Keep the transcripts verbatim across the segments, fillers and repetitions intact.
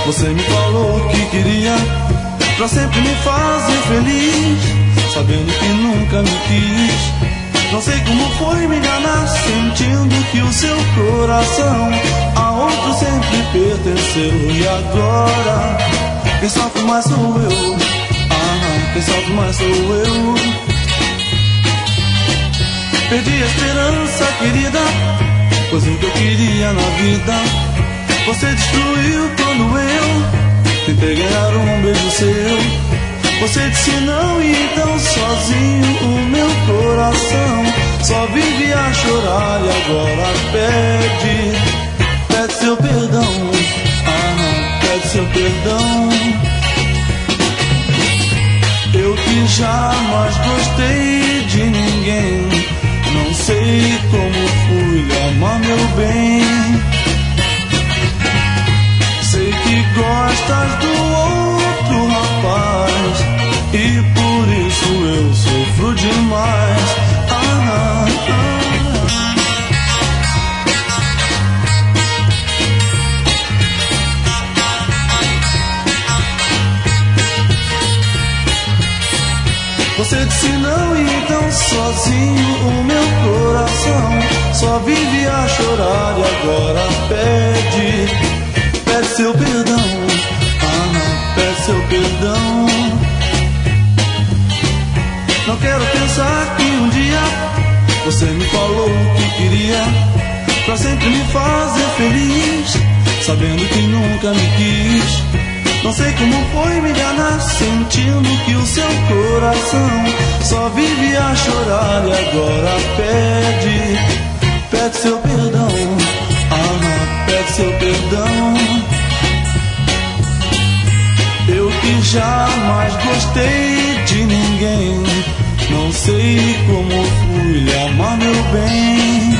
Você me falou que queria pra sempre me fazer feliz, sabendo que nunca me quis. Não sei como foi me enganar, sentindo que o seu coração a outro sempre pertenceu. E agora, quem sofre mais sou eu. Ah, quem sofre mais sou eu. Perdi a esperança, querida, pois o que eu queria na vida você destruiu quando eu tentei ganhar um beijo seu. Você disse não e então sozinho o meu coração só vive a chorar e agora pede, pede seu perdão, ah, pede seu perdão. Eu que jamais gostei de ninguém, não sei como fui amar meu bem. Sei que gostas do outro rapaz e por isso eu sofro demais. Ah, ah. Você disse não e então sozinho o meu coração só vive a chorar e agora pede, pede seu perdão, ah, pede seu perdão. Não quero pensar que um dia você me falou que queria pra sempre me fazer feliz, sabendo que nunca me quis. Não sei como foi me enganar, sentindo que o seu coração só vive a chorar e agora pede, pede seu perdão, ah, pede seu perdão. Eu que jamais gostei de ninguém, não sei como fui amar meu bem.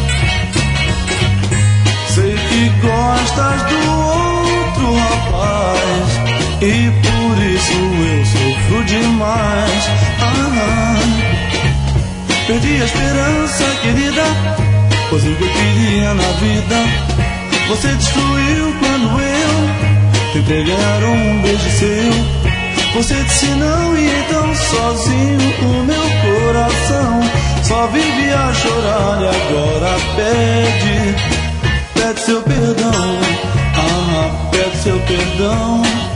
Sei que gostas do outro rapaz e por isso eu sofro demais. Ah, perdi a esperança, querida, pois o que eu queria na vida você destruiu quando eu tentei ganhar um beijo seu. Você disse não e então sozinho o meu coração só vive a chorar e agora pede, pede seu perdão, ah, pede seu perdão.